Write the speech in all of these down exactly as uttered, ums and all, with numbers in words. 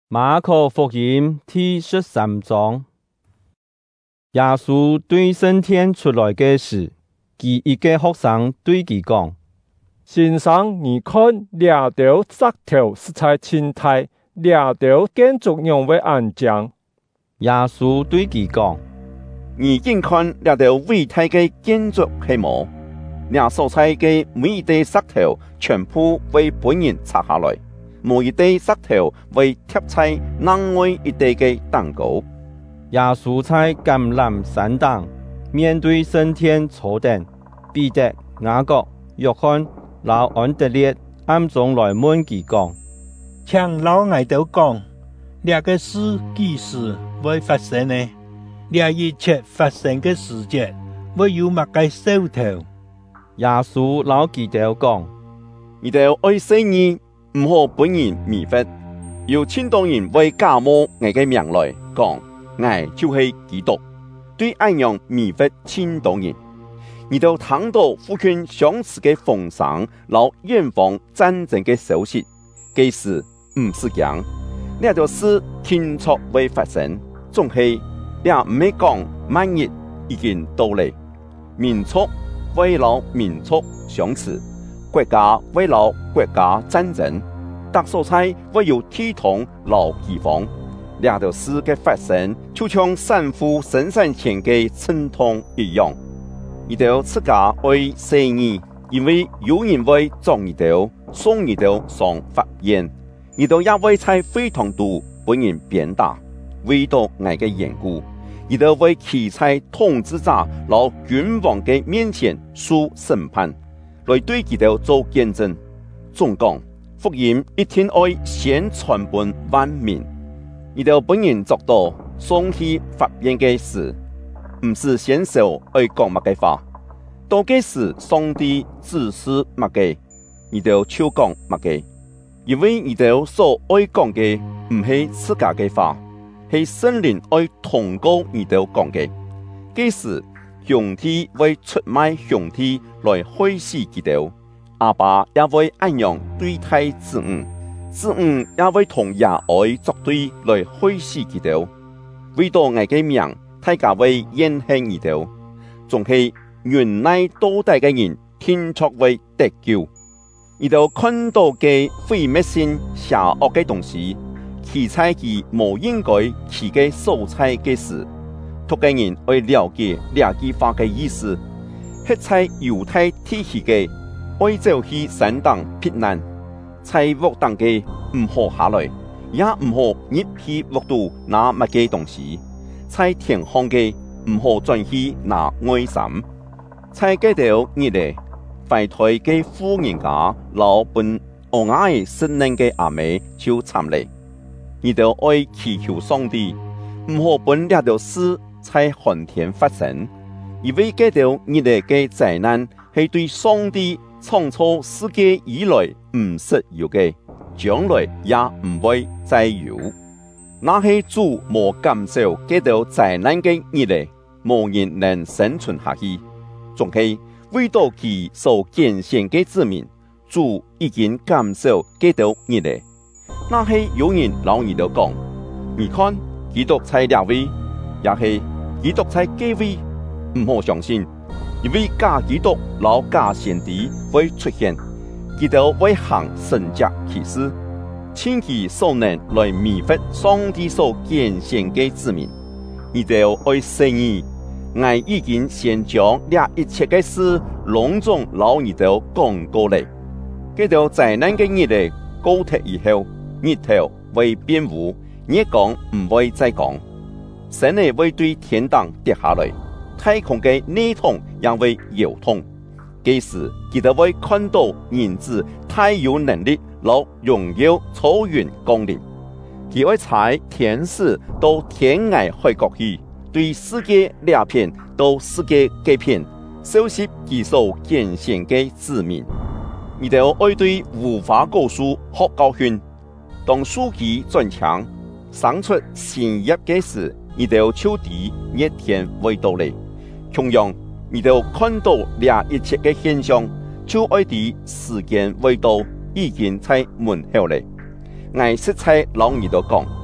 馬可福音第十三章，耶穌對升天出來嘅時，其一個學生對佢講： 先生，你看掠條石頭實在真大，掠條建築用為安將。 耶穌對佢講： 你見看掠條偉大嘅建築係無？掠所在嘅每一塊石頭，全部為本人拆下來。每一塊石頭為貼在另外一地嘅蛋糕。 耶穌在橄欖山頂面對升天坐定，彼得、雅各、約翰、老安德烈暗中來問佢講： 請老愛都講，這個事幾時會發生呢？這一切發生嘅時節，會有乜個兆頭？ 耶穌老佢哋講： 你哋愛惜你。唔好本人迷惑，有千多人為假冒我嘅名來講，我就是基督，對安樣迷惑千多人。你都聽到福音相似嘅風聲，老遠方戰爭嘅消息，其實唔是講，呢條事清楚會發生，總係你唔係講萬日已經到嚟，民族為了民族相似。國家為了國家戰爭，各所在為有天堂老饑荒，兩條事嘅發生，就像山父生產前嘅春痛一樣。你哋自家愛惜你，因為有人會將你哋送你哋上法院，你哋也會在會堂度本人鞭打，為到我嘅緣故，你哋會企在統治者老君王嘅面前受審判。來對佢哋做見證，總講福音一定愛先傳遍萬民。你哋本人做到送去法院嘅事，唔是先手愛講乜嘅話，到幾時上帝指示乜嘅，你哋就講乜嘅。因為你哋所愛講嘅唔係自家嘅話，係聖靈愛通過你哋講嘅。幾時兄弟為出賣兄弟來害死佢哋，阿爸也會按樣對待子女，子女也會同野愛作對來害死佢哋。為到我嘅名，大家會厭棄佢哋，仲係原來多大嘅人天作為得救。佢哋看到嘅毀滅性邪惡嘅東西，其在佢無應該其嘅所在嘅事。讀嘅人會了解兩句話嘅意思，係在猶太體系嘅愛走去山頂避難，在屋當嘅唔好下來，也唔好入去屋度拿乜嘅東西，在天空嘅唔好轉去拿外衫，在嗰條日嚟，快台嘅富人家老本我愛聖靈嘅阿妹就慘嚟，你哋愛祈求上帝，唔好本兩條事。在寒天發生，因為這條日嚟嘅災難係對上帝創造世界以來唔實有嘅，將來也唔會再有。那係主無感受這條災難嘅日嚟，無人能生存下去。仲係為到其所揀選嘅子民，主已經感受這條日嚟。那係有人老二度講，你看基督在兩位，也係。基督在基位，唔好相信，因為假基督老假先知會出現，佢哋會行神蹟奇事，千其所能來迷惑上帝所揀選嘅子民。佢哋愛惜你，我已經先將這一切嘅事隆重老二度講過嚟。佢哋災難嘅日嚟高鐵以後，日頭會變烏，日光唔會再講。神呢會對天堂跌下來，太空嘅內筒也會搖動。幾時佢哋會看到人子太有能力，攞榮耀超越降臨。佢會踩天使到天涯海角去，對世界兩片到世界各片，收拾佢所揀選嘅子民。你哋愛對無法告訴學教訓，當書記轉強，生出新業嘅時。你哋秋地一天會到嚟，同樣你哋看到這一切嘅現象，就愛啲時間會到，已經在門口嚟。我實在老二度講。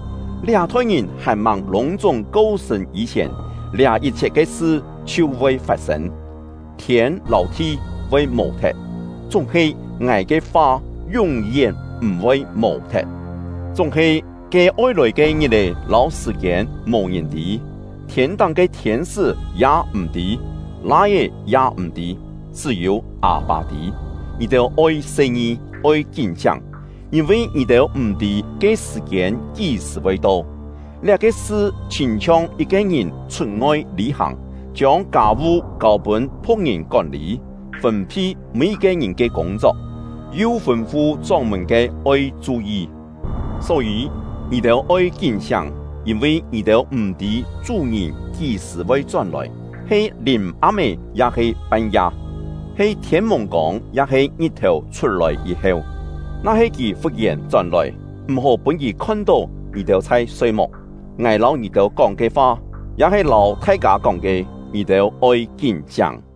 俩推人还望隆重高升以前，俩一切嘅事就會發生。天老地會無敵，總係愛嘅話永遠唔會無敵。總係嘅愛來嘅日嚟老時間無人知，天堂嘅天使也唔知，那嘢也唔知，只有阿爸知。你哋愛生意愛堅強，因為你哋唔知嘅時間幾時會到。呢個事親像一個人出外旅行，將家務交俾僕人管理，分配每個人嘅工作，又吩咐專門嘅愛注意。所以你哋愛堅強，因為你哋唔知主人幾時會轉來，係臨暗暝也係半夜，係天蒙光也係日頭出來以後，那係佢忽然轉來，唔好俾佢看到你哋在睡夢。挨老你哋講嘅話，也係老大家講嘅，你哋愛堅強。